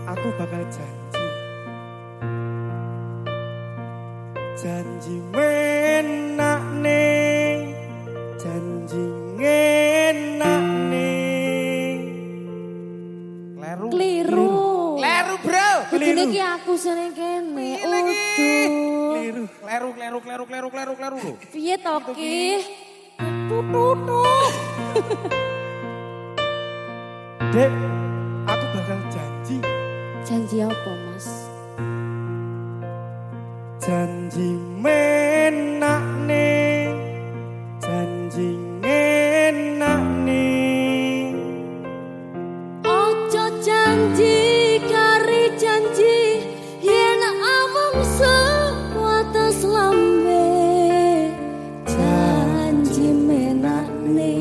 Aku bakal janji. Janji menakne, janji ngenakne. Keliru. Kleru bro. Kudune ki aku seneng kene. Keliru. Kleru. Piye to ki? Dek, aku bakal janji. Janji apa, Mas? Janji menakne, janji ngenakne. Ojo janji kari janji yen amung sewates lambe. Janji menakne,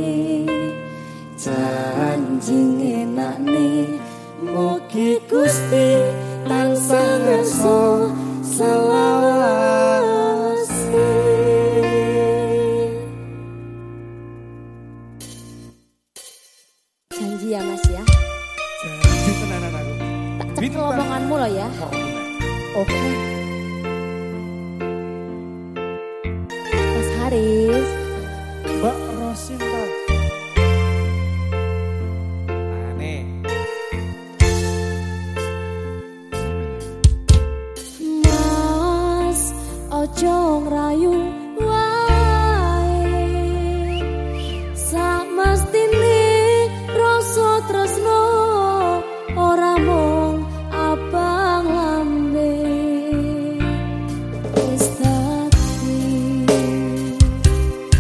janji ngenakne. Mugi Gusti tansah ngerso selawase. Janji ya Mas ya. Janji tenanan aku. Tak cekel omonganmu loh ya. Oke. Mas Haris. Mbak Rosinta. Aneh. Mas ojo ngrayu wae. Samestine rasa tresno ora mung abang lambe. Wis dadi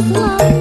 selalu